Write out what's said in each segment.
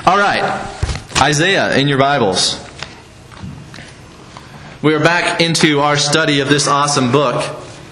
All right, Isaiah in your Bibles. We are back into our study of this awesome book,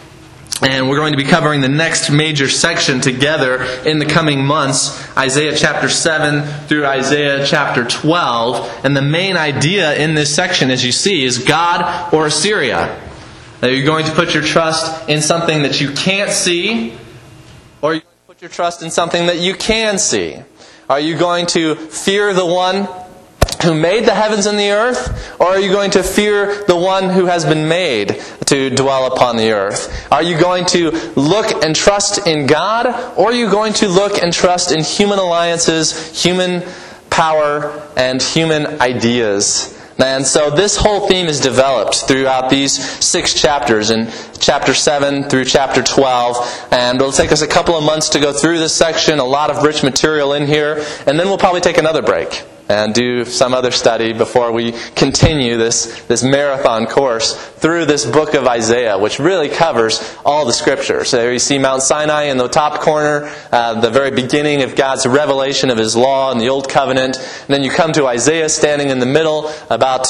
and we're going to be covering the next major section together in the coming months, Isaiah chapter 7 through Isaiah chapter 12. And the main idea in this section, as you see, is God or Assyria. That you're going to put your trust in something that you can't see, or you're going to put your trust in something that you can see. Are you going to fear the one who made the heavens and the earth? Or are you going to fear the one who has been made to dwell upon the earth? Are you going to look and trust in God? Or are you going to look and trust in human alliances, human power, and human ideas? And so this whole theme is developed throughout these 6 chapters, in chapter 7 through chapter 12. And it'll take us a couple of months to go through this section, a lot of rich material in here. And then we'll probably take another break and do some other study before we continue this marathon course through this book of Isaiah, which really covers all the Scriptures. So there you see Mount Sinai in the top corner, the very beginning of God's revelation of His law in the Old Covenant. And then you come to Isaiah standing in the middle about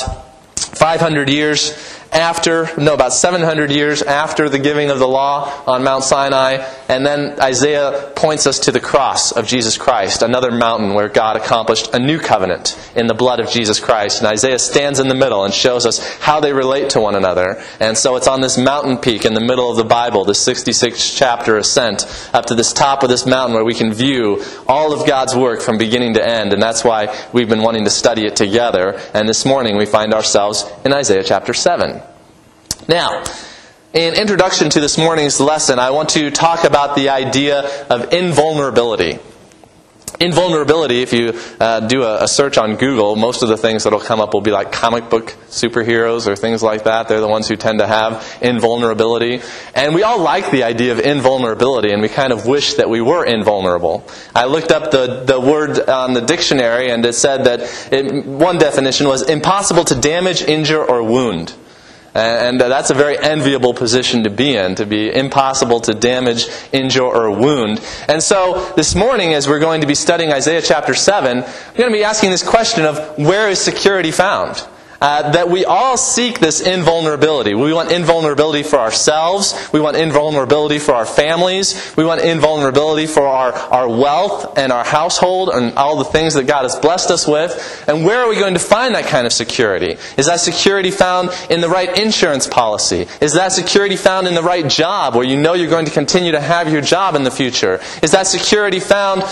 500 years after, about 700 years after the giving of the law on Mount Sinai. And then Isaiah points us to the cross of Jesus Christ, another mountain where God accomplished a new covenant in the blood of Jesus Christ. And Isaiah stands in the middle and shows us how they relate to one another. And so it's on this mountain peak in the middle of the Bible, this 66th chapter ascent, up to this top of this mountain where we can view all of God's work from beginning to end. And that's why we've been wanting to study it together. And this morning we find ourselves in Isaiah chapter 7. Now, in introduction to this morning's lesson, I want to talk about the idea of invulnerability. Invulnerability, if you do a search on Google, most of the things that will come up will be like comic book superheroes or things like that. They're the ones who tend to have invulnerability. And we all like the idea of invulnerability, and we kind of wish that we were invulnerable. I looked up the word on the dictionary, and it said that one definition was impossible to damage, injure, or wound. And that's a very enviable position to be impossible to damage, injure, or wound. And so this morning, as we're going to be studying Isaiah chapter 7, we're going to be asking this question of where is security found? That we all seek this invulnerability. We want invulnerability for ourselves. We want invulnerability for our families. We want invulnerability for our wealth and our household and all the things that God has blessed us with. And where are we going to find that kind of security? Is that security found in the right insurance policy? Is that security found in the right job where you know you're going to continue to have your job in the future? Is that security found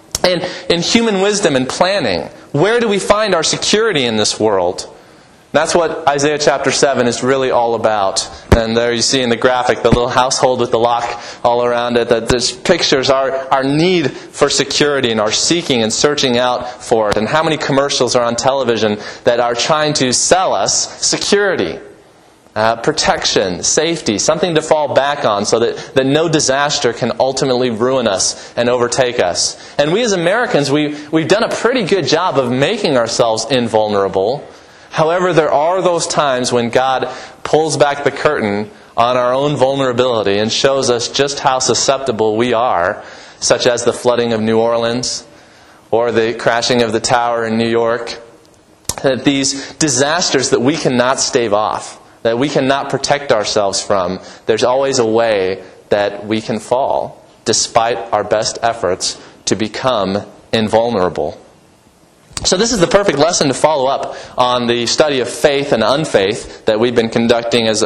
in human wisdom and planning? Where do we find our security in this world? That's what Isaiah chapter 7 is really all about. And there you see in the graphic the little household with the lock all around it. That this pictures our need for security and our seeking and searching out for it. And how many commercials are on television that are trying to sell us security, protection, safety, something to fall back on so that no disaster can ultimately ruin us and overtake us. And we as Americans, we've done a pretty good job of making ourselves invulnerable. However, there are those times when God pulls back the curtain on our own vulnerability and shows us just how susceptible we are, such as the flooding of New Orleans or the crashing of the tower in New York. That these disasters that we cannot stave off, that we cannot protect ourselves from, there's always a way that we can fall, despite our best efforts to become invulnerable. So this is the perfect lesson to follow up on the study of faith and unfaith that we've been conducting as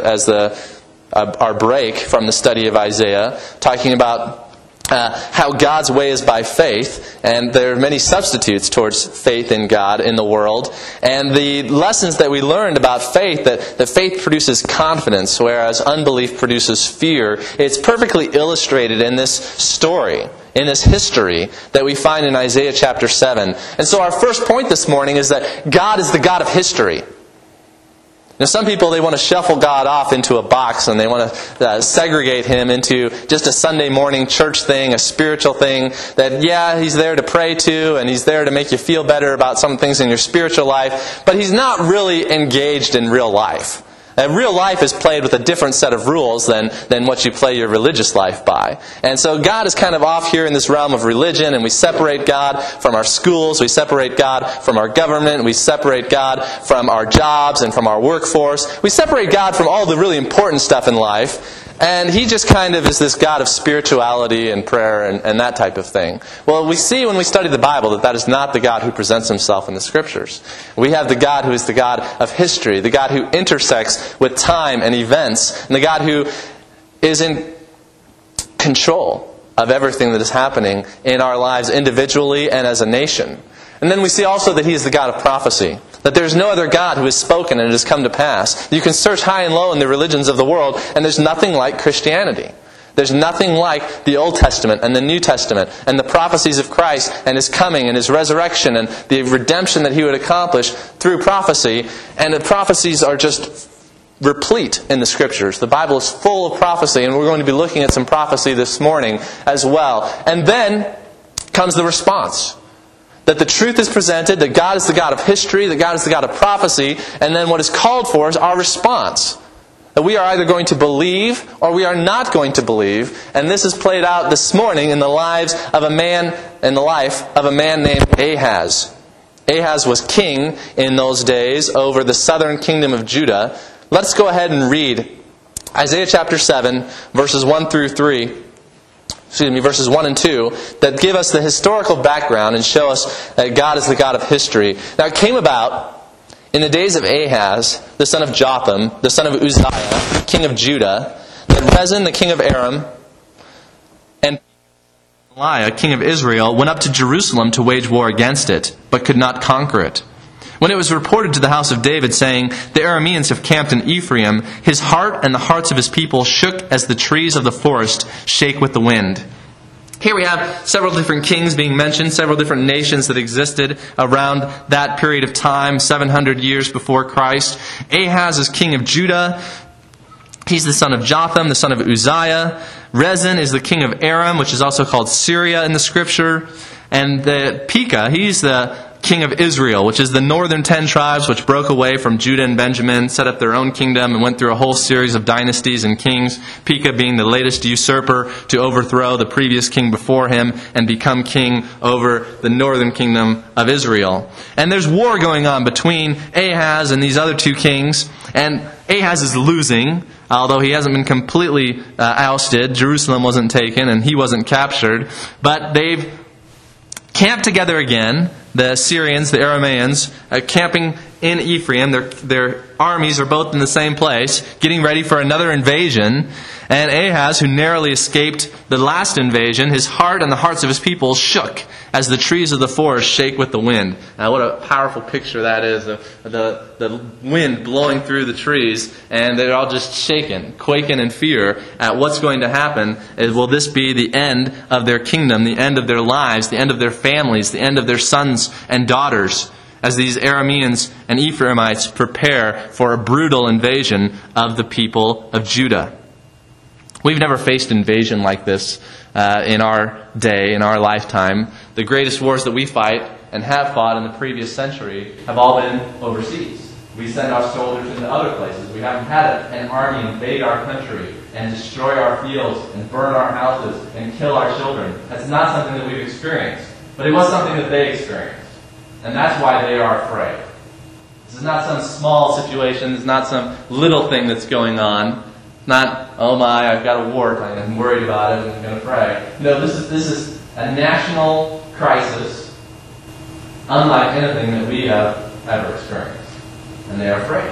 our break from the study of Isaiah, talking about how God's way is by faith, and there are many substitutes towards faith in God in the world. And the lessons that we learned about faith, that faith produces confidence, whereas unbelief produces fear, it's perfectly illustrated in this story, in this history that we find in Isaiah chapter 7. And so our first point this morning is that God is the God of history. Now, some people, they want to shuffle God off into a box and they want to segregate Him into just a Sunday morning church thing, a spiritual thing, that, yeah, He's there to pray to and He's there to make you feel better about some things in your spiritual life, but He's not really engaged in real life. Real life is played with a different set of rules than what you play your religious life by. And so God is kind of off here in this realm of religion, and we separate God from our schools, we separate God from our government, we separate God from our jobs and from our workforce. We separate God from all the really important stuff in life. And He just kind of is this God of spirituality and prayer and that type of thing. Well, we see when we study the Bible that is not the God who presents Himself in the Scriptures. We have the God who is the God of history, the God who intersects with time and events, and the God who is in control of everything that is happening in our lives individually and as a nation. And then we see also that He is the God of prophecy. That there's no other God who has spoken and it has come to pass. You can search high and low in the religions of the world, and there's nothing like Christianity. There's nothing like the Old Testament and the New Testament and the prophecies of Christ and His coming and His resurrection and the redemption that He would accomplish through prophecy. And the prophecies are just replete in the Scriptures. The Bible is full of prophecy, and we're going to be looking at some prophecy this morning as well. And then comes the response. That the truth is presented, that God is the God of history, that God is the God of prophecy, and then what is called for is our response. That we are either going to believe or we are not going to believe. And this is played out this morning in the life of a man named Ahaz. Ahaz was king in those days over the southern kingdom of Judah. Let's go ahead and read Isaiah chapter 7, verses 1 and 2, that give us the historical background and show us that God is the God of history. Now it came about in the days of Ahaz, the son of Jotham, the son of Uzziah, king of Judah, that Rezin, the king of Aram, and Aliah, king of Israel, went up to Jerusalem to wage war against it, but could not conquer it. When it was reported to the house of David, saying, "The Arameans have camped in Ephraim," his heart and the hearts of his people shook as the trees of the forest shake with the wind. Here we have several different kings being mentioned, several different nations that existed around that period of time, 700 years before Christ. Ahaz is king of Judah. He's the son of Jotham, the son of Uzziah. Rezin is the king of Aram, which is also called Syria in the Scripture. And Pekah, he's the king of Israel, which is the northern 10 tribes which broke away from Judah and Benjamin, set up their own kingdom, and went through a whole series of dynasties and kings, Pekah being the latest usurper to overthrow the previous king before him and become king over the northern kingdom of Israel. And there's war going on between Ahaz and these other two kings, and Ahaz is losing, although he hasn't been completely ousted. Jerusalem wasn't taken and he wasn't captured, but they've camped together again. The Syrians, the Arameans, camping in Ephraim. Their armies are both in the same place, getting ready for another invasion. And Ahaz, who narrowly escaped the last invasion, his heart and the hearts of his people shook as the trees of the forest shake with the wind. Now, what a powerful picture that is, of the wind blowing through the trees, and they're all just shaken, quaking in fear at what's going to happen. Will this be the end of their kingdom, the end of their lives, the end of their families, the end of their sons and daughters, as these Arameans and Ephraimites prepare for a brutal invasion of the people of Judah? We've never faced invasion like this in our day, in our lifetime. The greatest wars that we fight and have fought in the previous century have all been overseas. We send our soldiers into other places. We haven't had an army invade our country and destroy our fields and burn our houses and kill our children. That's not something that we've experienced. But it was something that they experienced. And that's why they are afraid. This is not some small situation. It's not some little thing that's going on. Not, oh my, I've got a wart, I'm worried about it, and I'm going to pray. No, this is a national crisis, unlike anything that we have ever experienced. And they are afraid.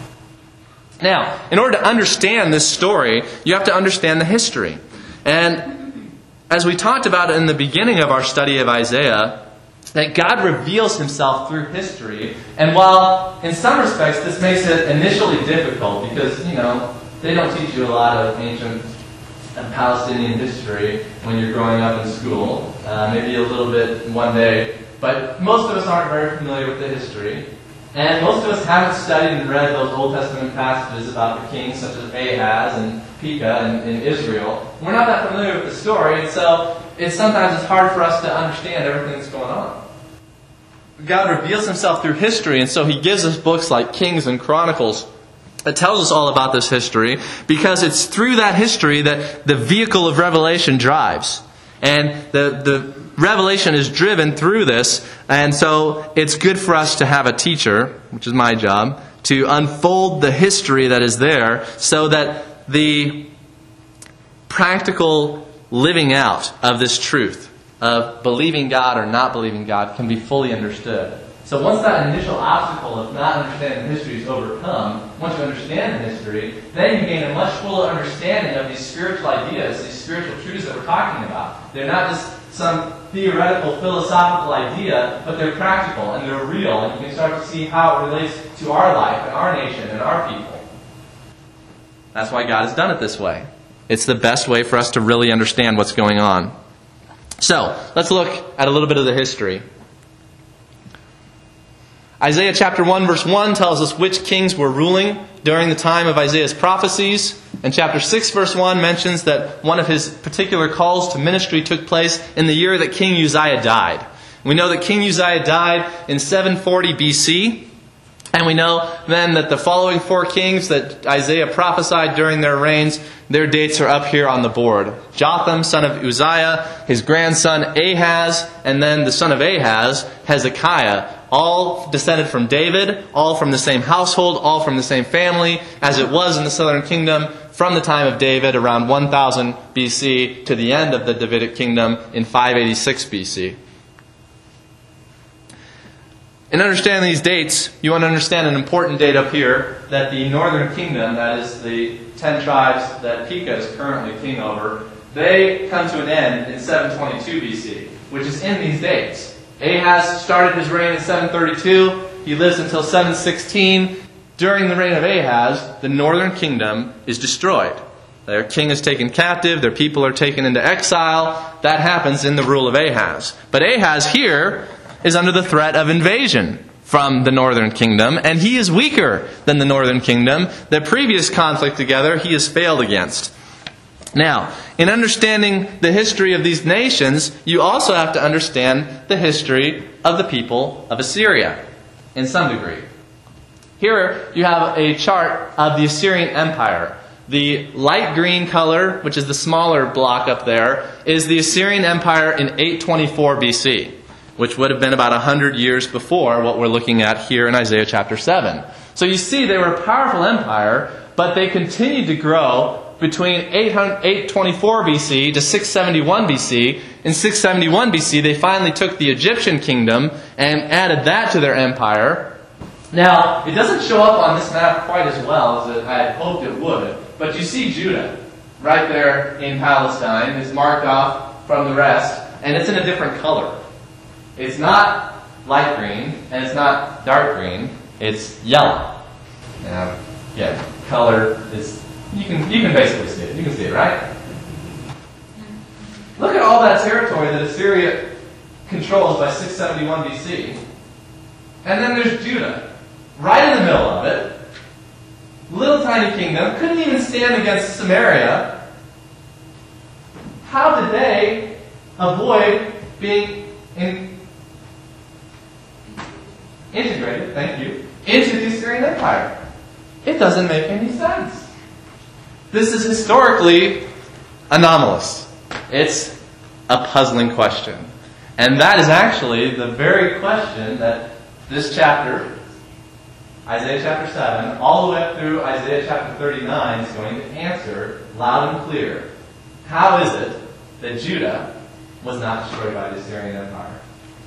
Now, in order to understand this story, you have to understand the history. And as we talked about in the beginning of our study of Isaiah, that God reveals Himself through history. And while in some respects this makes it initially difficult, because, they don't teach you a lot of ancient Palestinian history when you're growing up in school. Maybe a little bit one day. But most of us aren't very familiar with the history. And most of us haven't studied and read those Old Testament passages about the kings such as Ahaz and Pekah in Israel. We're not that familiar with the story, and so sometimes it's hard for us to understand everything that's going on. God reveals Himself through history, and so He gives us books like Kings and Chronicles that tells us all about this history, because it's through that history that the vehicle of revelation drives. And the revelation is driven through this, and so it's good for us to have a teacher, which is my job, to unfold the history that is there so that the practical living out of this truth of believing God or not believing God can be fully understood. So once that initial obstacle of not understanding the history is overcome, once you understand the history, then you gain a much fuller understanding of these spiritual ideas, these spiritual truths that we're talking about. They're not just some theoretical, philosophical idea, but they're practical and they're real, and you can start to see how it relates to our life and our nation and our people. That's why God has done it this way. It's the best way for us to really understand what's going on. So, let's look at a little bit of the history. Isaiah chapter 1 verse 1 tells us which kings were ruling during the time of Isaiah's prophecies. And chapter 6 verse 1 mentions that one of his particular calls to ministry took place in the year that King Uzziah died. We know that King Uzziah died in 740 BC. And we know then that the following 4 kings that Isaiah prophesied during their reigns, their dates are up here on the board. Jotham, son of Uzziah, his grandson Ahaz, and then the son of Ahaz, Hezekiah. All descended from David, all from the same household, all from the same family, as it was in the southern kingdom from the time of David around 1000 BC to the end of the Davidic kingdom in 586 BC. In understanding these dates, you want to understand an important date up here, that the northern kingdom, that is the 10 tribes that Pekah is currently king over, they come to an end in 722 BC, which is in these dates. Ahaz started his reign in 732. He lives until 716. During the reign of Ahaz, the northern kingdom is destroyed. Their king is taken captive. Their people are taken into exile. That happens in the rule of Ahaz. But Ahaz here is under the threat of invasion from the northern kingdom, and he is weaker than the northern kingdom. The previous conflict together he has failed against. Now, in understanding the history of these nations, you also have to understand the history of the people of Assyria, in some degree. Here you have a chart of the Assyrian Empire. The light green color, which is the smaller block up there, is the Assyrian Empire in 824 BC. Which would have been about 100 years before what we're looking at here in Isaiah chapter 7. So you see they were a powerful empire, but they continued to grow between 824 BC to 671 BC. In 671 BC, they finally took the Egyptian kingdom and added that to their empire. Now, it doesn't show up on this map quite as well as I had hoped it would, but you see Judah right there in Palestine. It's marked off from the rest, and it's in a different color. It's not light green, and it's not dark green. It's yellow. Now, yeah, color is... You can basically see it. You can see it, right? Look at all that territory that Assyria controls by 671 BC. And then there's Judah, right in the middle of it. Little tiny kingdom, couldn't even stand against Samaria. How did they avoid being integrated, thank you, into the Assyrian Empire? It doesn't make any sense. This is historically anomalous. It's a puzzling question. And that is actually the very question that this chapter, Isaiah chapter 7, all the way up through Isaiah chapter 39 is going to answer loud and clear. How is it that Judah was not destroyed by the Assyrian Empire,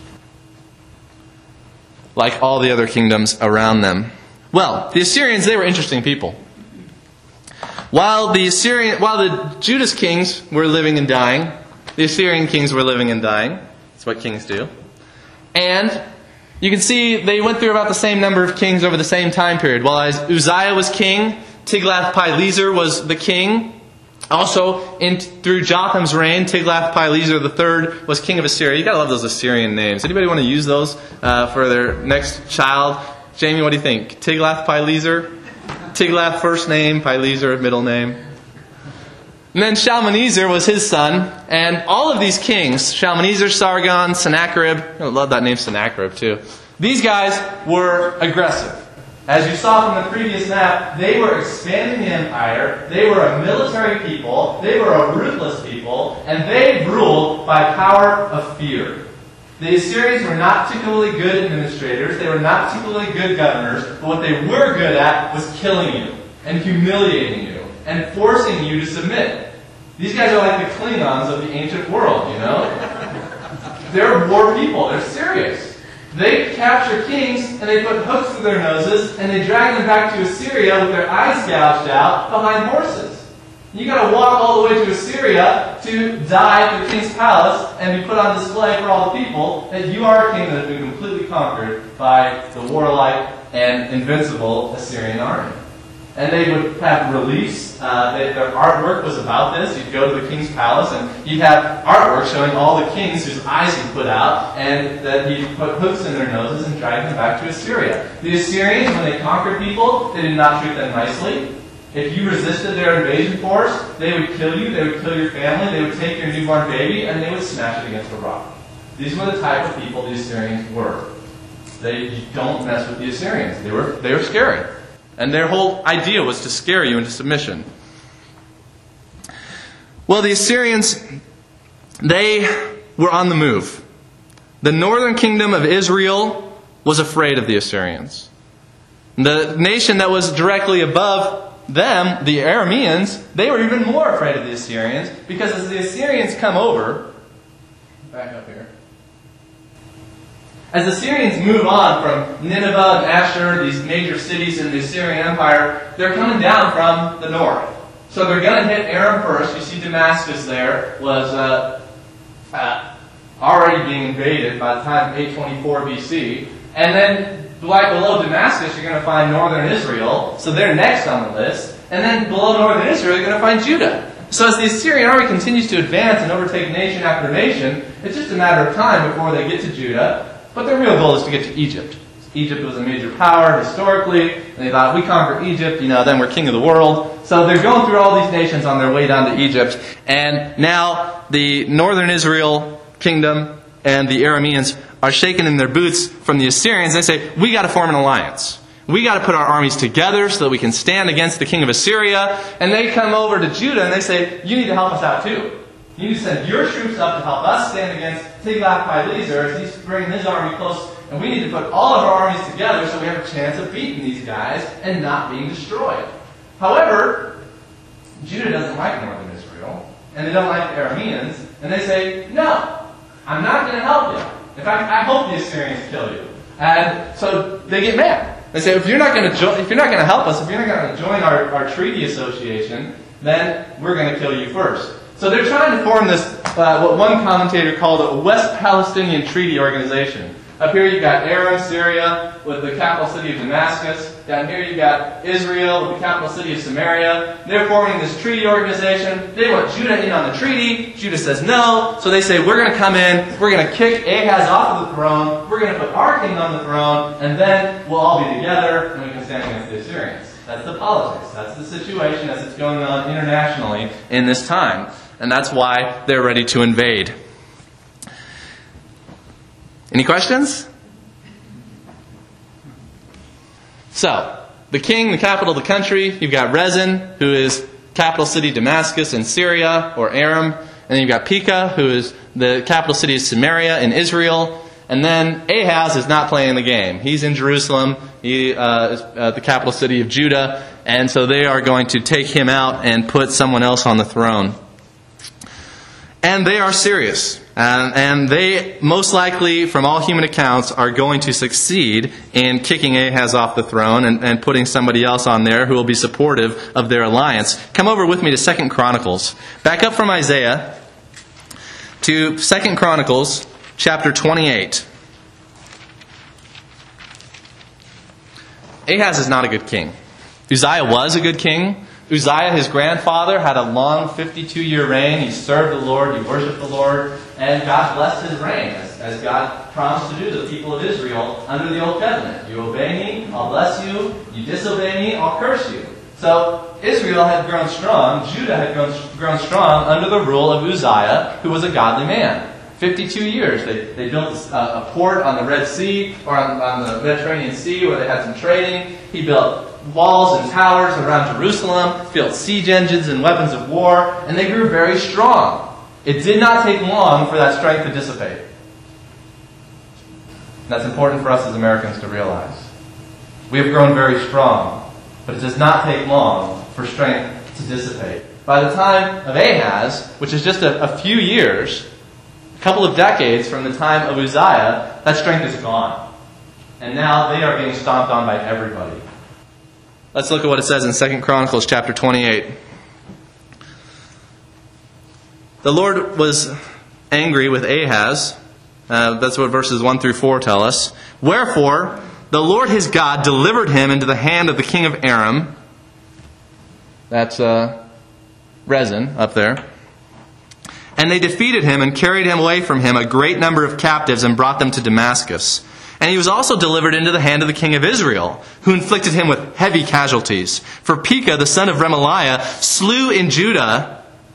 like all the other kingdoms around them? Well, the Assyrians, they were interesting people. While the Judah's kings were living and dying, the Assyrian kings were living and dying. That's what kings do. And you can see they went through about the same number of kings over the same time period. While Uzziah was king, Tiglath-Pileser was the king. Also, through Jotham's reign, Tiglath-Pileser III was king of Assyria. You gotta love those Assyrian names. Anybody want to use those for their next child? Jamie, what do you think? Tiglath-Pileser? Tiglath first name, Pileser middle name. And then Shalmaneser was his son. And all of these kings, Shalmaneser, Sargon, Sennacherib, I love that name Sennacherib too. These guys were aggressive. As you saw from the previous map, they were expanding the empire, they were a military people, they were a ruthless people, and they ruled by power of fear. The Assyrians were not particularly good administrators, they were not particularly good governors, but what they were good at was killing you, and humiliating you, and forcing you to submit. These guys are like the Klingons of the ancient world, you know? They're war people, they're serious. They capture kings, and they put hooks through their noses, and they drag them back to Assyria with their eyes gouged out behind horses. You got to walk all the way to Assyria to die at the king's palace and be put on display for all the people that you are a king that has been completely conquered by the warlike and invincible Assyrian army. And they would have reliefs. Their artwork was about this. You'd go to the king's palace, and you'd have artwork showing all the kings whose eyes he'd put out, and that he'd put hooks in their noses and drag them back to Assyria. The Assyrians, when they conquered people, they did not treat them nicely. If you resisted their invasion force, they would kill you, they would kill your family, they would take your newborn baby, and they would smash it against a rock. These were the type of people the Assyrians were. You don't mess with the Assyrians. They were scary. And their whole idea was to scare you into submission. Well, the Assyrians, they were on the move. The northern kingdom of Israel was afraid of the Assyrians. The nation that was directly above them, the Arameans, they were even more afraid of the Assyrians, because as the Assyrians come over, back up here, as the Assyrians move on from Nineveh and Ashur, these major cities in the Assyrian Empire, they're coming down from the north. So they're going to hit Aram first. You see Damascus there was already being invaded by the time of 824 BC. And then right below Damascus, you're going to find northern Israel. So they're next on the list. And then below northern Israel, you're going to find Judah. So as the Assyrian army continues to advance and overtake nation after nation, it's just a matter of time before they get to Judah. But their real goal is to get to Egypt. Egypt was a major power historically, and they thought, if we conquer Egypt, then we're king of the world. So they're going through all these nations on their way down to Egypt. And now the northern Israel kingdom and the Arameans are shaking in their boots from the Assyrians. They say, we got to form an alliance. We got to put our armies together so that we can stand against the king of Assyria. And they come over to Judah and they say, you need to help us out too. You need to send your troops up to help us stand against Tiglath-Pileser as he's bringing his army close. And we need to put all of our armies together so we have a chance of beating these guys and not being destroyed. However, Judah doesn't like northern Israel, and they don't like the Arameans, and they say, no, I'm not going to help you. In fact, I hope the Assyrians kill you. And so they get mad. They say, if you're not going to help us, if you're not going to join our treaty association, then we're going to kill you first. So they're trying to form this, what one commentator called a West Palestinian Treaty Organization. Up here you've got Aram, Syria, with the capital city of Damascus. Down here you've got Israel, with the capital city of Samaria. They're forming this treaty organization. They want Judah in on the treaty. Judah says no. So they say, we're going to come in, we're going to kick Ahaz off of the throne, we're going to put our king on the throne, and then we'll all be together, and we can stand against the Assyrians. That's the politics. That's the situation as it's going on internationally in this time. And that's why they're ready to invade. Any questions? So, the king, the capital of the country, you've got Rezin, who is capital city Damascus in Syria, or Aram. And then you've got Pekah, who is the capital city of Samaria in Israel. And then Ahaz is not playing the game. He's in Jerusalem. He is the capital city of Judah. And so they are going to take him out and put someone else on the throne. And they are serious. And they, most likely, from all human accounts, are going to succeed in kicking Ahaz off the throne and putting somebody else on there who will be supportive of their alliance. Come over with me to 2 Chronicles. Back up from Isaiah to 2 Chronicles chapter 28. Ahaz is not a good king. Uzziah was a good king. Uzziah, his grandfather, had a long 52-year reign. He served the Lord, he worshipped the Lord, and God blessed his reign, as God promised to do to the people of Israel under the Old Covenant. You obey me, I'll bless you. You disobey me, I'll curse you. So Israel had grown strong, Judah had grown strong under the rule of Uzziah, who was a godly man. 52 years. They built a port on the Red Sea, or on the Mediterranean Sea, where they had some trading. He built walls and towers around Jerusalem, built siege engines and weapons of war, and they grew very strong. It did not take long for that strength to dissipate. That's important for us as Americans to realize. We have grown very strong, but it does not take long for strength to dissipate. By the time of Ahaz, which is just a few years, a couple of decades from the time of Uzziah, that strength is gone. And now they are being stomped on by everybody. Let's look at what it says in 2 Chronicles chapter 28. The Lord was angry with Ahaz. That's what verses 1 through 4 tell us. Wherefore, the Lord his God delivered him into the hand of the king of Aram. That's Rezin up there. And they defeated him and carried him away from him a great number of captives and brought them to Damascus. And he was also delivered into the hand of the king of Israel, who inflicted him with heavy casualties. For Pekah, the son of Remaliah, slew in Judah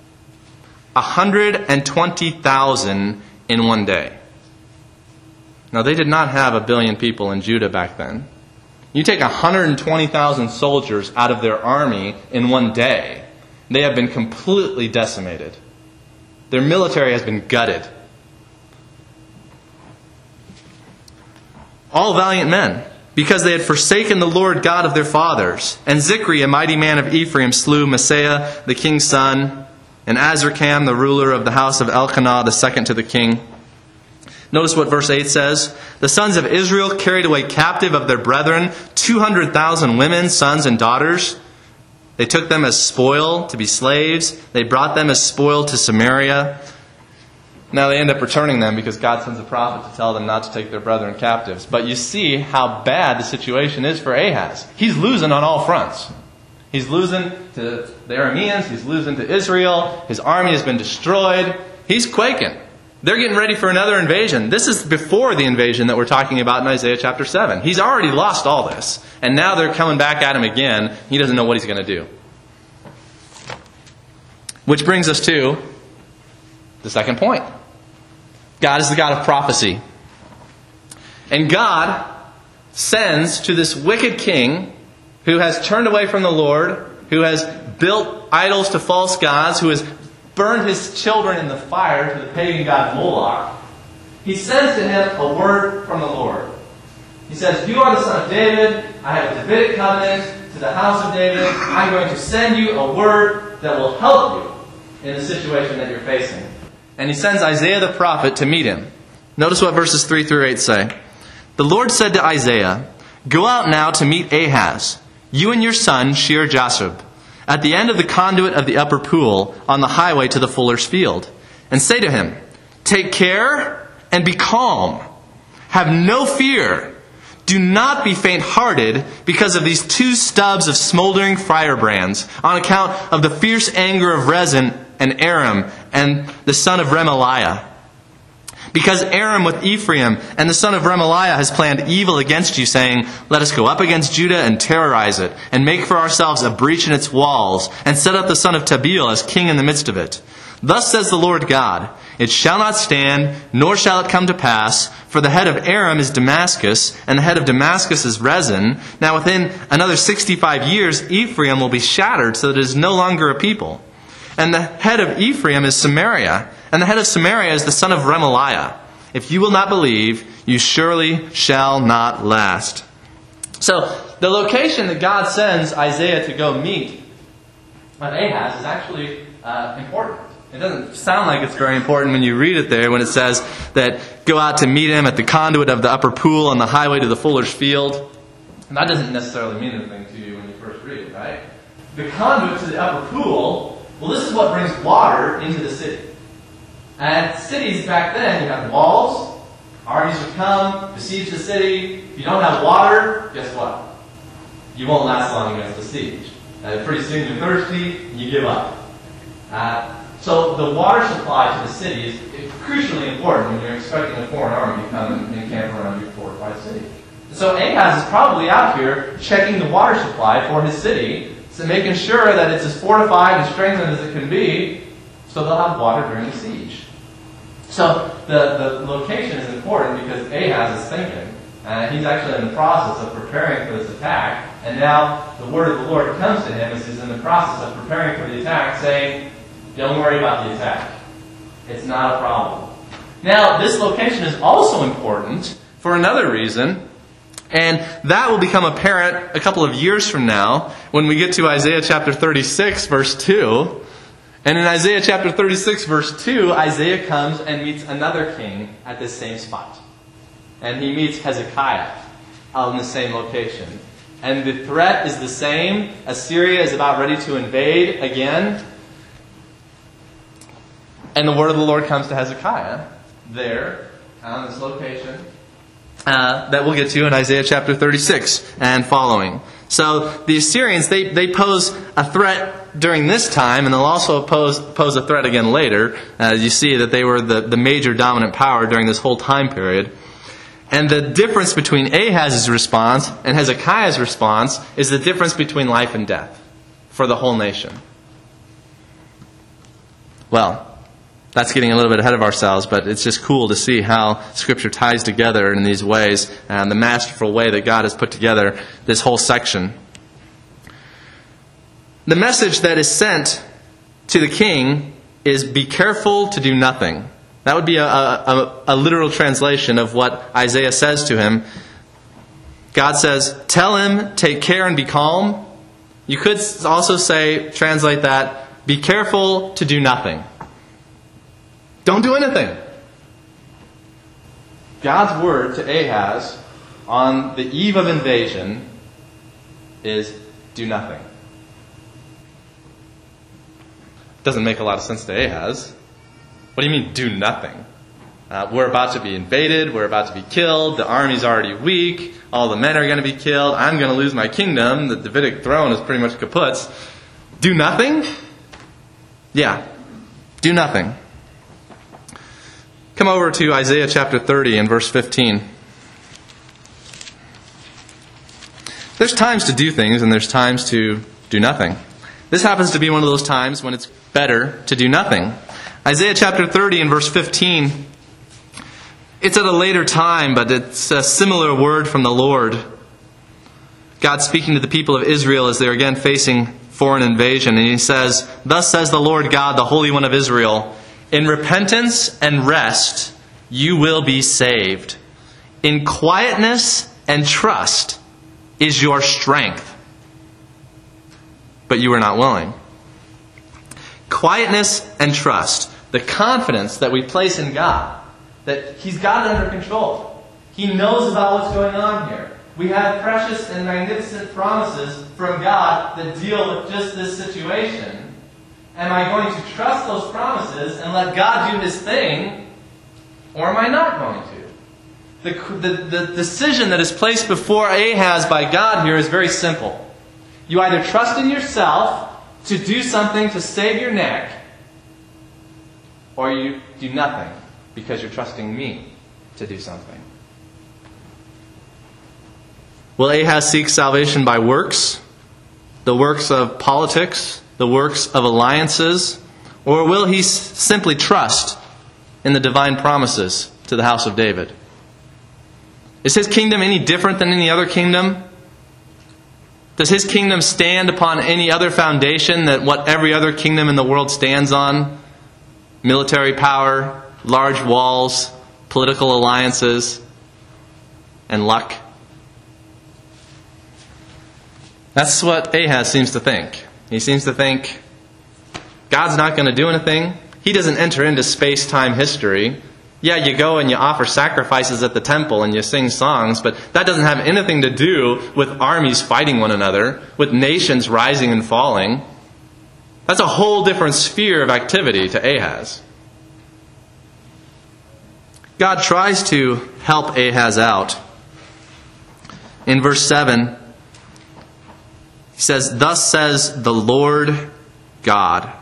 120,000 in one day. Now, they did not have 1 billion people in Judah back then. You take 120,000 soldiers out of their army in one day, they have been completely decimated. Their military has been gutted. All valiant men, because they had forsaken the Lord God of their fathers. And Zikri, a mighty man of Ephraim, slew Maaseiah, the king's son, and Azrikam, the ruler of the house of Elkanah, the second to the king. Notice what verse 8 says. The sons of Israel carried away captive of their brethren 200,000 women, sons, and daughters. They took them as spoil to be slaves. They brought them as spoil to Samaria. Now they end up returning them because God sends a prophet to tell them not to take their brethren captives. But you see how bad the situation is for Ahaz. He's losing on all fronts. He's losing to the Arameans. He's losing to Israel. His army has been destroyed. He's quaking. They're getting ready for another invasion. This is before the invasion that we're talking about in Isaiah chapter 7. He's already lost all this. And now they're coming back at him again. He doesn't know what he's going to do. Which brings us to the second point. God is the God of prophecy. And God sends to this wicked king who has turned away from the Lord, who has built idols to false gods, who has burned his children in the fire to the pagan god Moloch. He sends to him a word from the Lord. He says, "You are the son of David. I have a Davidic covenant to the house of David. I'm going to send you a word that will help you in the situation that you're facing." And he sends Isaiah the prophet to meet him. Notice what verses 3 through 8 say. The Lord said to Isaiah, "Go out now to meet Ahaz, you and your son Shear-Jashub, at the end of the conduit of the upper pool, on the highway to the fuller's field. And say to him, take care and be calm. Have no fear. Do not be faint-hearted because of these 2 stubs of smoldering firebrands, on account of the fierce anger of Rezin and Aram and the son of Remaliah. Because Aram with Ephraim and the son of Remaliah has planned evil against you, saying, let us go up against Judah and terrorize it, and make for ourselves a breach in its walls, and set up the son of Tabeel as king in the midst of it. Thus says the Lord God, it shall not stand, nor shall it come to pass, for the head of Aram is Damascus, and the head of Damascus is Rezin. Now within another 65 years, Ephraim will be shattered, so that it is no longer a people. And the head of Ephraim is Samaria, and the head of Samaria is the son of Remaliah. If you will not believe, you surely shall not last." So, the location that God sends Isaiah to go meet with Ahaz is actually important. It doesn't sound like it's very important when you read it there, when it says that go out to meet him at the conduit of the upper pool on the highway to the fuller's field. And that doesn't necessarily mean anything to you when you first read it, right? The conduit to the upper pool, well, this is what brings water into the city. And cities back then, you have walls, armies would come, besiege the city. If you don't have water, guess what? You won't last long against the siege. Pretty soon you're thirsty, and you give up. So the water supply to the city is crucially important when you're expecting a foreign army to come and encamp around your fortified city. So Ahaz is probably out here checking the water supply for his city, so making sure that it's as fortified and strengthened as it can be, so they'll have water during the siege. So the location is important because Ahaz is thinking. He's actually in the process of preparing for this attack. And now the word of the Lord comes to him as he's in the process of preparing for the attack, saying, don't worry about the attack. It's not a problem. Now, this location is also important for another reason. And that will become apparent a couple of years from now when we get to Isaiah chapter 36, verse 2. And in Isaiah chapter 36, verse 2, Isaiah comes and meets another king at this same spot. And he meets Hezekiah out in the same location. And the threat is the same. Assyria is about ready to invade again. And the word of the Lord comes to Hezekiah there on this location that we'll get to in Isaiah chapter 36 and following. So the Assyrians, they pose a threat during this time, and they'll also pose a threat again later. You see that they were the major dominant power during this whole time period. And the difference between Ahaz's response and Hezekiah's response is the difference between life and death for the whole nation. Well, that's getting a little bit ahead of ourselves, but it's just cool to see how Scripture ties together in these ways, and the masterful way that God has put together this whole section. The message that is sent to the king is, be careful to do nothing. That would be a literal translation of what Isaiah says to him. God says, tell him, take care and be calm. You could also translate that, be careful to do nothing. Don't do anything. God's word to Ahaz on the eve of invasion is, do nothing. Doesn't make a lot of sense to Ahaz. What do you mean, do nothing? We're about to be invaded. We're about to be killed. The army's already weak. All the men are going to be killed. I'm going to lose my kingdom. The Davidic throne is pretty much kaput. Do nothing? Yeah, do nothing. Come over to Isaiah chapter 30 and verse 15. There's times to do things and there's times to do nothing. This happens to be one of those times when it's better to do nothing. Isaiah chapter 30 and verse 15. It's at a later time, but it's a similar word from the Lord. God speaking to the people of Israel as they're again facing foreign invasion. And He says, thus says the Lord God, the Holy One of Israel, in repentance and rest you will be saved. In quietness and trust is your strength. But you are not willing. Quietness and trust. The confidence that we place in God. That He's got it under control. He knows about what's going on here. We have precious and magnificent promises from God that deal with just this situation. Am I going to trust those promises and let God do His thing? Or am I not going to? The decision that is placed before Ahaz by God here is very simple. You either trust in yourself to do something to save your neck, or you do nothing because you're trusting me to do something. Will Ahaz seek salvation by works? The works of politics? The works of alliances? Or will he simply trust in the divine promises to the house of David? Is his kingdom any different than any other kingdom? Does his kingdom stand upon any other foundation than what every other kingdom in the world stands on? Military power, large walls, political alliances, and luck? That's what Ahaz seems to think. He seems to think God's not going to do anything. He doesn't enter into space-time history. Yeah, you go and you offer sacrifices at the temple and you sing songs, but that doesn't have anything to do with armies fighting one another, with nations rising and falling. That's a whole different sphere of activity to Ahaz. God tries to help Ahaz out. In verse 7, He says, thus says the Lord God,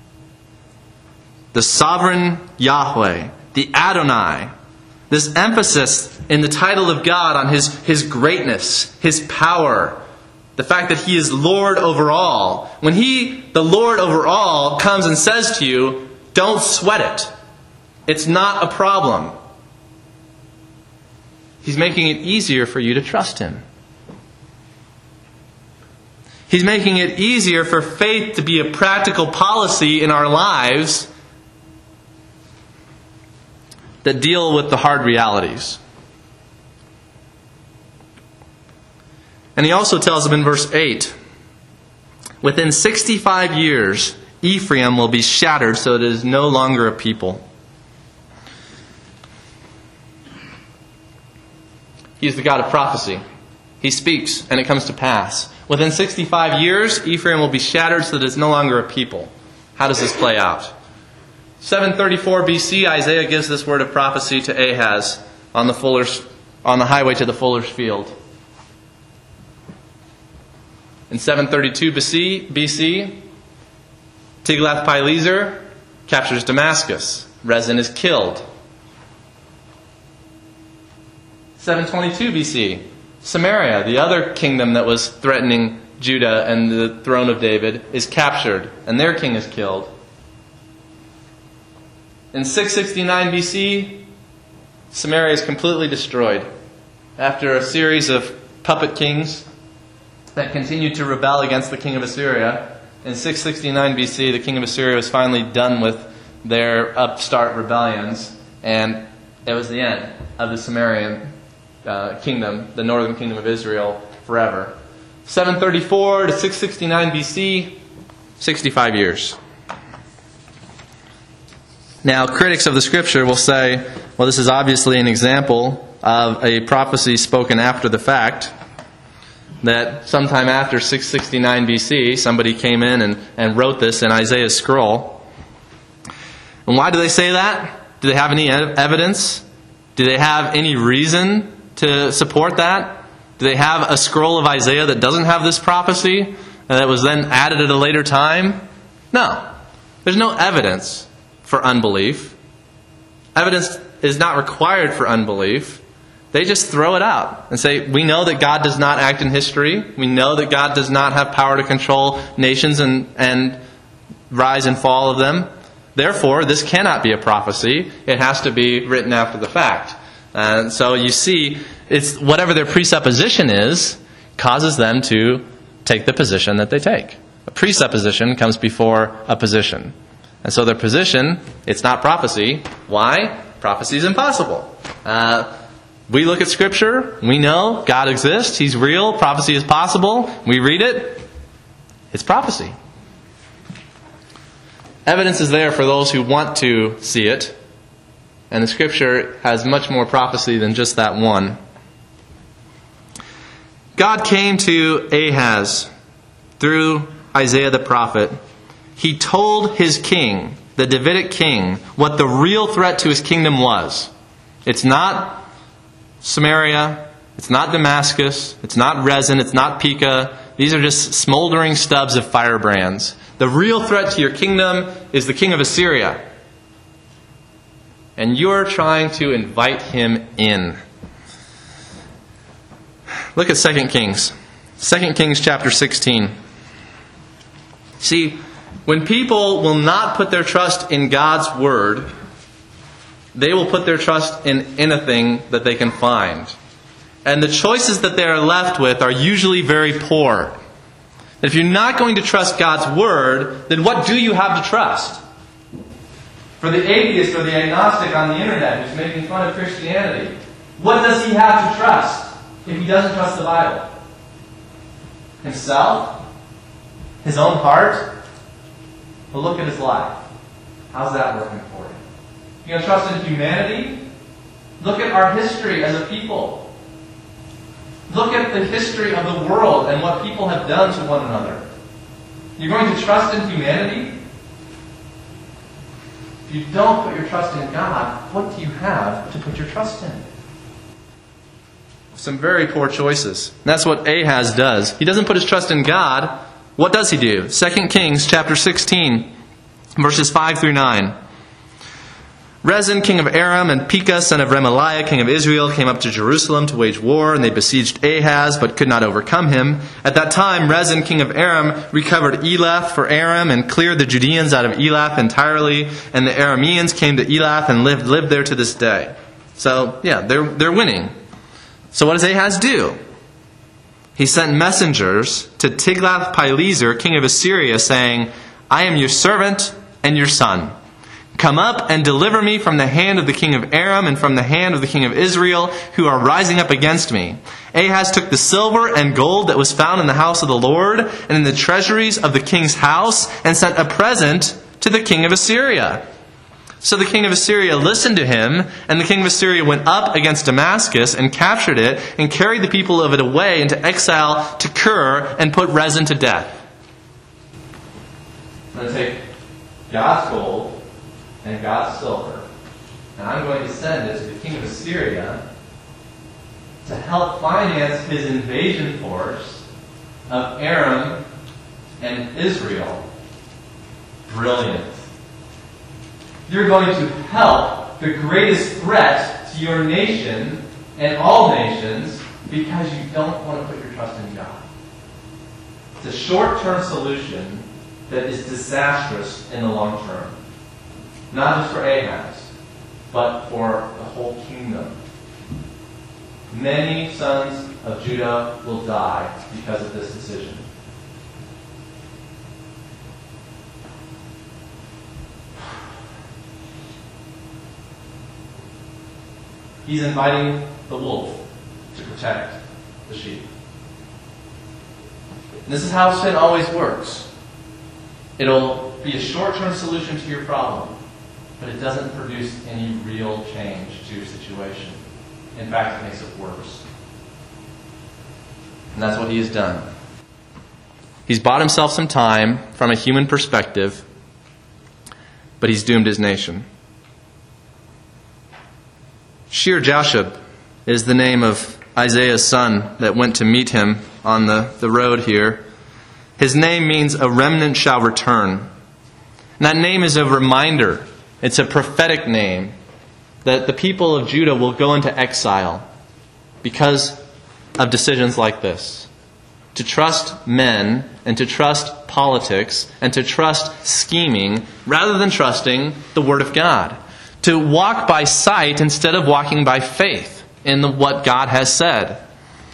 the sovereign Yahweh, the Adonai. This emphasis in the title of God on His greatness, His power, the fact that He is Lord over all. When He, the Lord over all, comes and says to you, don't sweat it. It's not a problem. He's making it easier for you to trust Him. He's making it easier for faith to be a practical policy in our lives that deal with the hard realities. And He also tells them in verse 8, within 65 years, Ephraim will be shattered so it is no longer a people. He is the God of prophecy. He speaks and it comes to pass. Within 65 years, Ephraim will be shattered so that it's no longer a people. How does this play out? 734 BC, Isaiah gives this word of prophecy to Ahaz on the highway to the fuller's field. In 732 BC, Tiglath-Pileser captures Damascus. Rezin is killed. 722 BC, Samaria, the other kingdom that was threatening Judah and the throne of David, is captured, and their king is killed. In 669 BC, Samaria is completely destroyed after a series of puppet kings that continued to rebel against the king of Assyria. In 669 BC, the king of Assyria was finally done with their upstart rebellions, and it was the end of the Samarian kingdom, the northern kingdom of Israel, forever. 734 to 669 BC, 65 years. Now, critics of the Scripture will say, well, this is obviously an example of a prophecy spoken after the fact, that sometime after 669 BC, somebody came in and wrote this in Isaiah's scroll. And why do they say that? Do they have any evidence? Do they have any reason to support that? Do they have a scroll of Isaiah that doesn't have this prophecy and that was then added at a later time? No. There's no evidence for unbelief. Evidence is not required for unbelief. They just throw it out and say, we know that God does not act in history. We know that God does not have power to control nations and rise and fall of them. Therefore, this cannot be a prophecy. It has to be written after the fact. So you see, it's whatever their presupposition is, causes them to take the position that they take. A presupposition comes before a position. And so their position, it's not prophecy. Why? Prophecy is impossible. We look at Scripture, we know God exists, He's real, prophecy is possible, we read it, it's prophecy. Evidence is there for those who want to see it, and the Scripture has much more prophecy than just that one. God came to Ahaz through Isaiah the prophet. He told his king, the Davidic king, what the real threat to his kingdom was. It's not Samaria, it's not Damascus, it's not Rezin, it's not Pekah. These are just smoldering stubs of firebrands. The real threat to your kingdom is the king of Assyria. And you're trying to invite him in. Look at 2 Kings. 2 Kings chapter 16. See, when people will not put their trust in God's Word, they will put their trust in anything that they can find. And the choices that they are left with are usually very poor. If you're not going to trust God's Word, then what do you have to trust? For the atheist or the agnostic on the internet who's making fun of Christianity, what does he have to trust if he doesn't trust the Bible? Himself? His own heart? Well, look at his life. How's that working for you? You're going to trust in humanity? Look at our history as a people. Look at the history of the world and what people have done to one another. You're going to trust in humanity? If you don't put your trust in God, what do you have to put your trust in? Some very poor choices. And that's what Ahaz does. He doesn't put his trust in God. What does he do? 2 Kings chapter 16, verses 5 through 9. Rezin, king of Aram, and Pekah, son of Remaliah, king of Israel, came up to Jerusalem to wage war, and they besieged Ahaz, but could not overcome him. At that time, Rezin, king of Aram, recovered Elath for Aram, and cleared the Judeans out of Elath entirely, and the Arameans came to Elath and lived there to this day. So, yeah, they're winning. So what does Ahaz do? He sent messengers to Tiglath-Pileser, king of Assyria, saying, I am your servant and your son. Come up and deliver me from the hand of the king of Aram and from the hand of the king of Israel, who are rising up against me. Ahaz took the silver and gold that was found in the house of the Lord and in the treasuries of the king's house, and sent a present to the king of Assyria. So the king of Assyria listened to him, and the king of Assyria went up against Damascus and captured it and carried the people of it away into exile to Kir and put Rezin to death. I'm going to take God's gold and God's silver, and I'm going to send it to the king of Assyria to help finance his invasion force of Aram and Israel. Brilliant. You're going to help the greatest threat to your nation and all nations because you don't want to put your trust in God. It's a short-term solution that is disastrous in the long term. Not just for Ahaz, but for the whole kingdom. Many sons of Judah will die because of this decision. He's inviting the wolf to protect the sheep. And this is how sin always works. It'll be a short-term solution to your problem, but it doesn't produce any real change to your situation. In fact, it makes it worse. And that's what he has done. He's bought himself some time from a human perspective, but he's doomed his nation. Shear-Jashub is the name of Isaiah's son that went to meet him on the road here. His name means a remnant shall return. And that name is a reminder. It's a prophetic name that the people of Judah will go into exile because of decisions like this. To trust men and to trust politics and to trust scheming rather than trusting the Word of God. To walk by sight instead of walking by faith in what God has said.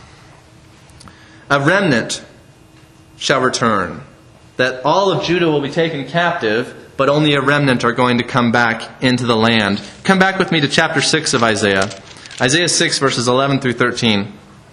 A remnant shall return. That all of Judah will be taken captive, but only a remnant are going to come back into the land. Come back with me to chapter 6 of Isaiah. Isaiah 6, verses 11 through 13.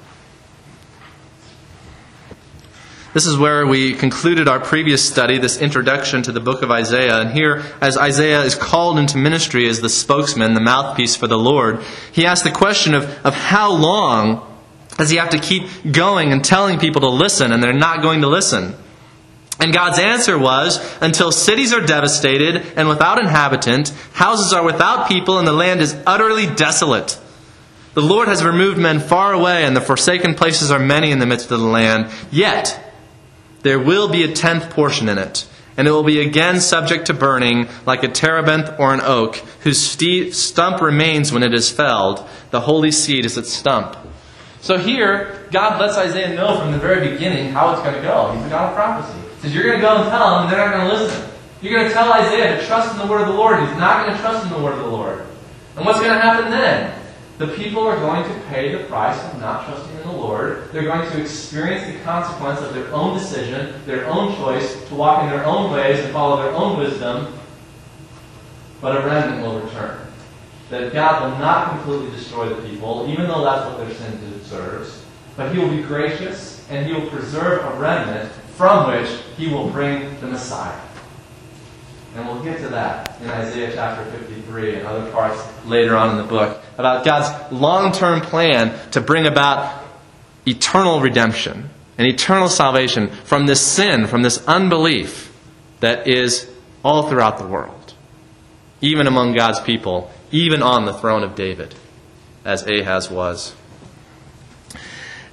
This is where we concluded our previous study, this introduction to the book of Isaiah. And here, as Isaiah is called into ministry as the spokesman, the mouthpiece for the Lord, he asks the question of how long does he have to keep going and telling people to listen, and they're not going to listen? And God's answer was, until cities are devastated and without inhabitant, houses are without people, and the land is utterly desolate. The Lord has removed men far away, and the forsaken places are many in the midst of the land. Yet there will be a 10th portion in it, and it will be again subject to burning, like a terebinth or an oak, whose stump remains when it is felled. The holy seed is its stump. So here, God lets Isaiah know from the very beginning how it's going to go. He's the God of prophecy. He says, you're going to go and tell them, and they're not going to listen. You're going to tell Isaiah to trust in the word of the Lord. He's not going to trust in the word of the Lord. And what's going to happen then? The people are going to pay the price of not trusting in the Lord. They're going to experience the consequence of their own decision, their own choice, to walk in their own ways and follow their own wisdom. But a remnant will return. That God will not completely destroy the people, even though that's what their sin deserves. But He will be gracious, and He will preserve a remnant from which He will bring the Messiah. And we'll get to that in Isaiah chapter 53 and other parts later on in the book, about God's long-term plan to bring about eternal redemption and eternal salvation from this sin, from this unbelief that is all throughout the world, even among God's people, even on the throne of David, as Ahaz was.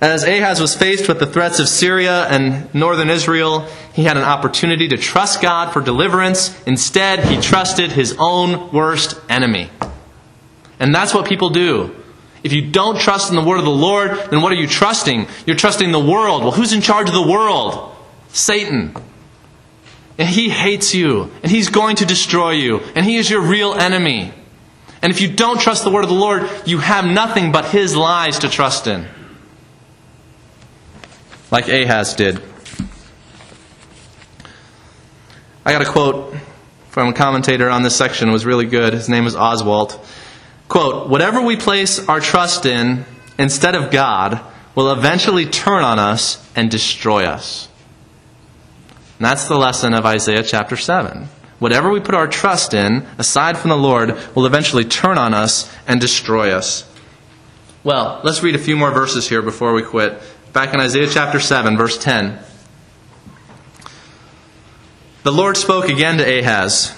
As Ahaz was faced with the threats of Syria and northern Israel, he had an opportunity to trust God for deliverance. Instead, he trusted his own worst enemy. And that's what people do. If you don't trust in the word of the Lord, then what are you trusting? You're trusting the world. Well, who's in charge of the world? Satan. And he hates you. And he's going to destroy you. And he is your real enemy. And if you don't trust the word of the Lord, you have nothing but his lies to trust in. Like Ahaz did. I got a quote from a commentator on this section. It was really good. His name is Oswalt. Quote, "Whatever we place our trust in instead of God will eventually turn on us and destroy us." And that's the lesson of Isaiah chapter 7. Whatever we put our trust in, aside from the Lord, will eventually turn on us and destroy us. Well, let's read a few more verses here before we quit. Back in Isaiah chapter 7, verse 10. The Lord spoke again to Ahaz.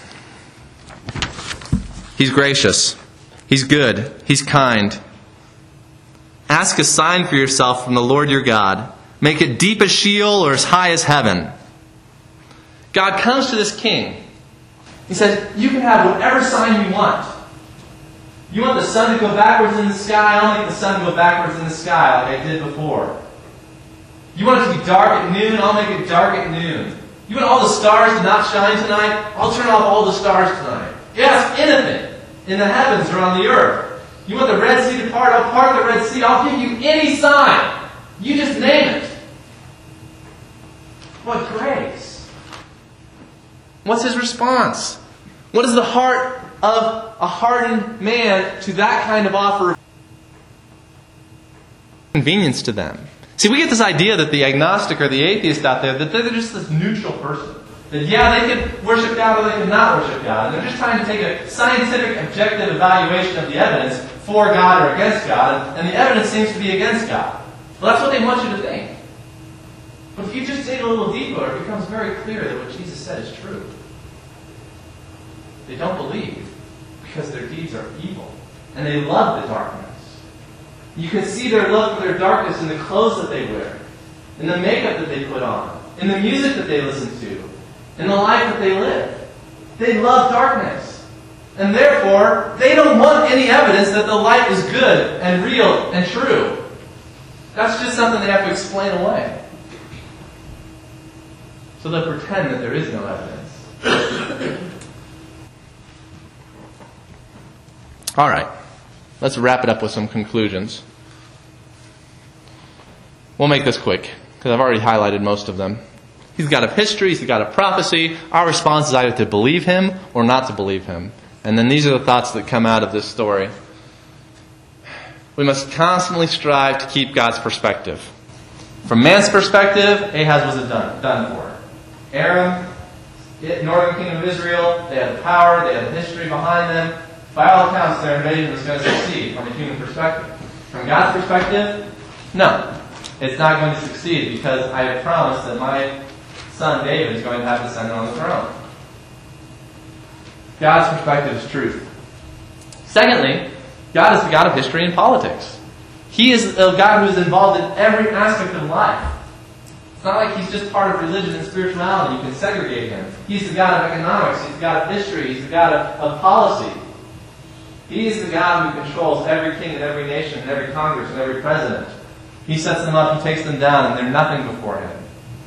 He's gracious. He's good. He's kind. Ask a sign for yourself from the Lord your God. Make it deep as Sheol or as high as heaven. God comes to this king. He says, you can have whatever sign you want. You want the sun to go backwards in the sky? I'll make the sun go backwards in the sky like I did before. You want it to be dark at noon? I'll make it dark at noon. You want all the stars to not shine tonight? I'll turn off all the stars tonight. Yes, anything in the heavens or on the earth. You want the Red Sea to part? I'll part the Red Sea. I'll give you any sign. You just name it. What grace. What's his response? What is the heart of a hardened man to that kind of offer of convenience to them? See, we get this idea that the agnostic or the atheist out there, that they're just this neutral person. That, yeah, they can worship God or they can not worship God. And they're just trying to take a scientific, objective evaluation of the evidence for God or against God. And the evidence seems to be against God. Well, that's what they want you to think. But if you just dig a little deeper, it becomes very clear that what Jesus said is true. They don't believe because their deeds are evil. And they love the darkness. You can see their love for their darkness in the clothes that they wear, in the makeup that they put on, in the music that they listen to, in the life that they live. They love darkness. And therefore, they don't want any evidence that the light is good and real and true. That's just something they have to explain away. So they'll pretend that there is no evidence. All right. Let's wrap it up with some conclusions. We'll make this quick, because I've already highlighted most of them. He's got a history, he's got a prophecy. Our response is either to believe him or not to believe him. And then these are the thoughts that come out of this story. We must constantly strive to keep God's perspective. From man's perspective, Ahaz was done for. Aram, northern kingdom of Israel, they had the power, they had the history behind them. By all accounts, their invasion was going to succeed from a human perspective. From God's perspective, no. It's not going to succeed because I have promised that my son David is going to have a descendant on the throne. God's perspective is truth. Secondly, God is the God of history and politics. He is a God who is involved in every aspect of life. It's not like he's just part of religion and spirituality. You can segregate him. He's the God of economics. He's the God of history. He's the God of policy. He is the God who controls every king and every nation and every Congress and every president. He sets them up, he takes them down, and they're nothing before him.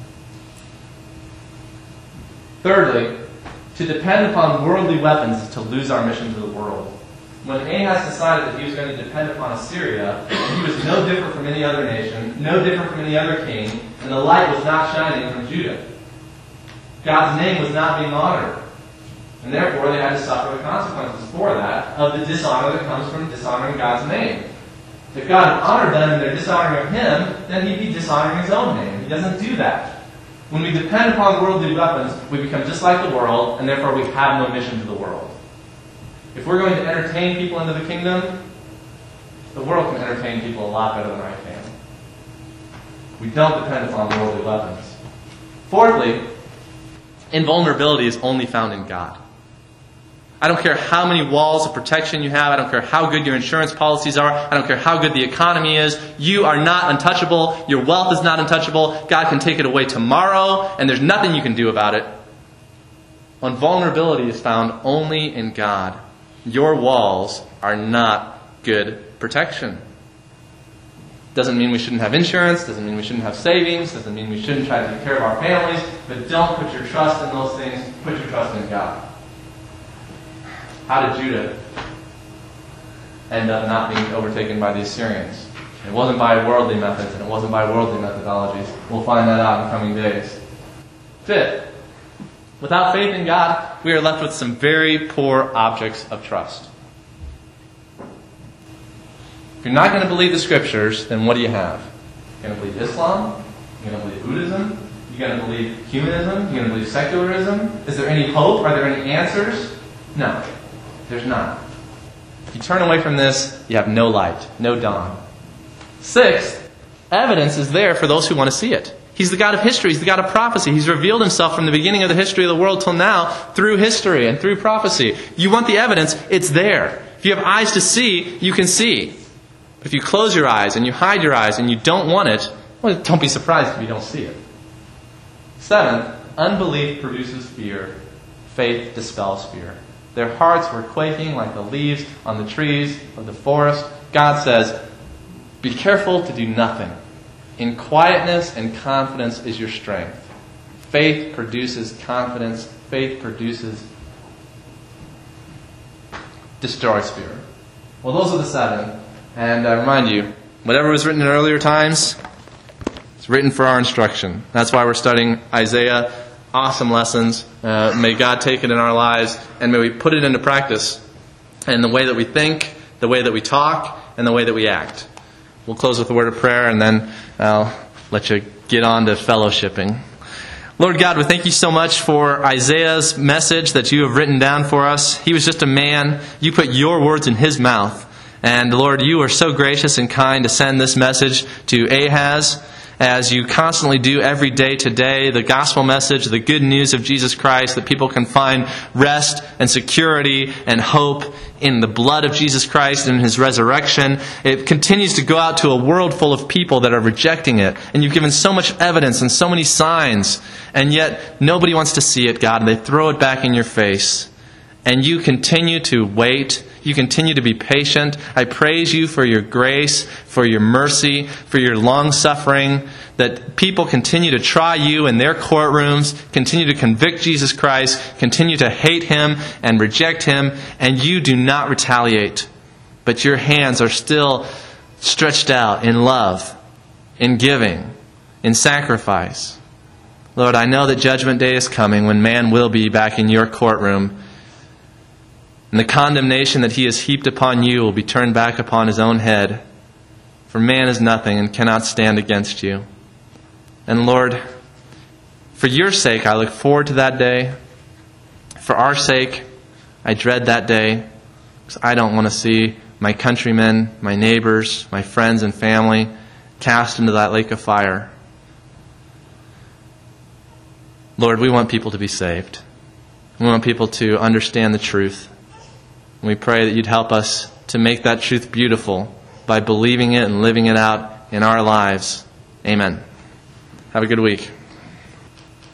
Thirdly, to depend upon worldly weapons is to lose our mission to the world. When Ahaz decided that he was going to depend upon Assyria, he was no different from any other nation, no different from any other king, and the light was not shining from Judah. God's name was not being honored. And therefore, they had to suffer the consequences for that, of the dishonor that comes from dishonoring God's name. If God had honored them and they're dishonoring of him, then he'd be dishonoring his own name. He doesn't do that. When we depend upon worldly weapons, we become just like the world, and therefore we have no mission to the world. If we're going to entertain people into the kingdom, the world can entertain people a lot better than I can. We don't depend upon worldly weapons. Fourthly, invulnerability is only found in God. I don't care how many walls of protection you have. I don't care how good your insurance policies are. I don't care how good the economy is. You are not untouchable. Your wealth is not untouchable. God can take it away tomorrow, and there's nothing you can do about it. When vulnerability is found only in God, your walls are not good protection. Doesn't mean we shouldn't have insurance, doesn't mean we shouldn't have savings, doesn't mean we shouldn't try to take care of our families, but don't put your trust in those things, put your trust in God. How did Judah end up not being overtaken by the Assyrians? It wasn't by worldly methods, and it wasn't by worldly methodologies. We'll find that out in coming days. Fifth, without faith in God, we are left with some very poor objects of trust. If you're not going to believe the Scriptures, then what do you have? You're going to believe Islam? You're going to believe Buddhism? You're going to believe humanism? You're going to believe secularism? Is there any hope? Are there any answers? No. There's none. If you turn away from this, you have no light, no dawn. Sixth, evidence is there for those who want to see it. He's the God of history. He's the God of prophecy. He's revealed himself from the beginning of the history of the world till now through history and through prophecy. You want the evidence, it's there. If you have eyes to see, you can see. But if you close your eyes and you hide your eyes and you don't want it, well, don't be surprised if you don't see it. Seventh, unbelief produces fear. Faith dispels fear. Their hearts were quaking like the leaves on the trees of the forest. God says, be careful to do nothing. In quietness and confidence is your strength. Faith produces confidence. Faith destroys fear. Well, those are the seven. And I remind you, whatever was written in earlier times, it's written for our instruction. That's why we're studying Isaiah. Awesome lessons. May God take it in our lives, and may we put it into practice in the way that we think, the way that we talk, and the way that we act. We'll close with a word of prayer, and then I'll let you get on to fellowshipping. Lord God, we thank you so much for Isaiah's message that you have written down for us. He was just a man. You put your words in his mouth. And Lord, you are so gracious and kind to send this message to Ahaz, as you constantly do every day today, the gospel message, the good news of Jesus Christ, that people can find rest and security and hope in the blood of Jesus Christ and in His resurrection. It continues to go out to a world full of people that are rejecting it. And you've given so much evidence and so many signs, and yet nobody wants to see it, God. And they throw it back in your face. And you continue to wait. You continue to be patient. I praise you for your grace, for your mercy, for your long-suffering, that people continue to try you in their courtrooms, continue to convict Jesus Christ, continue to hate Him and reject Him, and you do not retaliate. But your hands are still stretched out in love, in giving, in sacrifice. Lord, I know that Judgment Day is coming when man will be back in your courtroom. And the condemnation that he has heaped upon you will be turned back upon his own head. For man is nothing and cannot stand against you. And Lord, for your sake, I look forward to that day. For our sake, I dread that day. Because I don't want to see my countrymen, my neighbors, my friends and family cast into that lake of fire. Lord, we want people to be saved. We want people to understand the truth. We pray that you'd help us to make that truth beautiful by believing it and living it out in our lives. Amen. Have a good week.